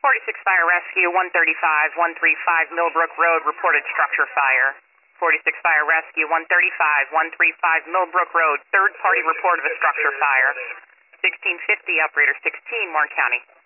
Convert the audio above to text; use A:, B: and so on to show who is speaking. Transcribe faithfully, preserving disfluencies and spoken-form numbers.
A: forty-six Fire Rescue, one thirty-five, one thirty-five Millbrook Road, reported structure fire. forty-six Fire Rescue, one thirty-five, one thirty-five Millbrook Road, third party report of a structure fire. sixteen fifty, operator sixteen, Warren County.